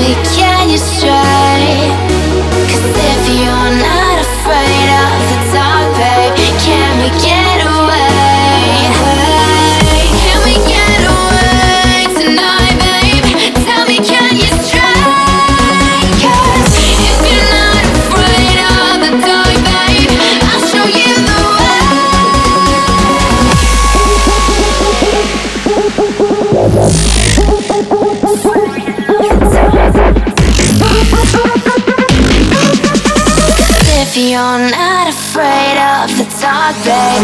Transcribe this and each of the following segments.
can you stray? 'Cause if you're not afraid of the dark, babe, can we get away? Can we get away tonight, babe? Tell me, can you stray? 'Cause if you're not afraid of the dark, babe, I'll show you the way. If you're not afraid of the dark, babe,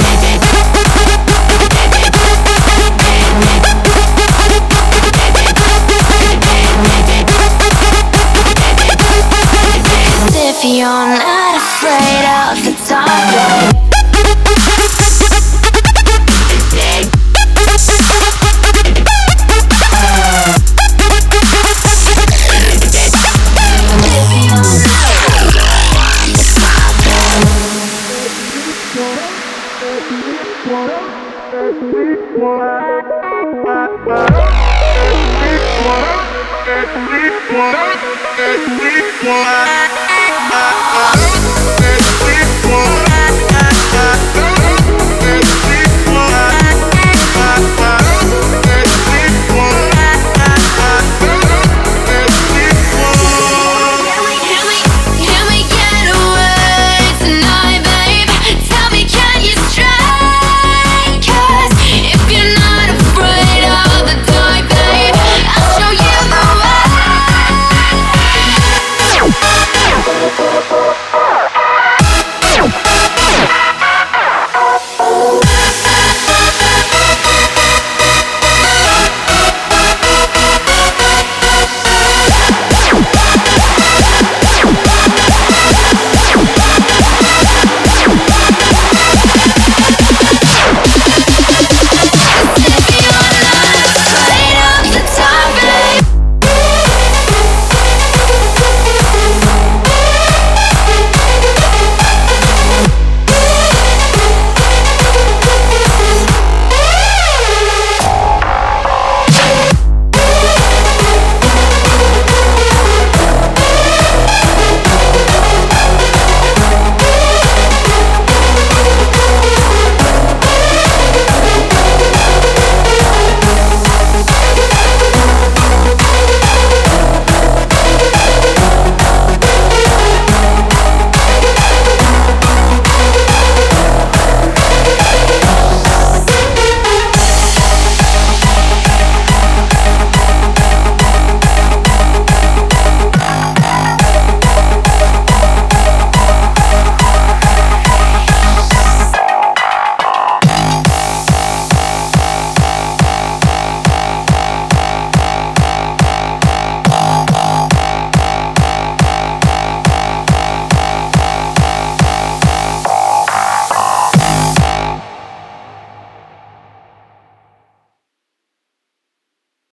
if you're not afraid of the dark, babe. What?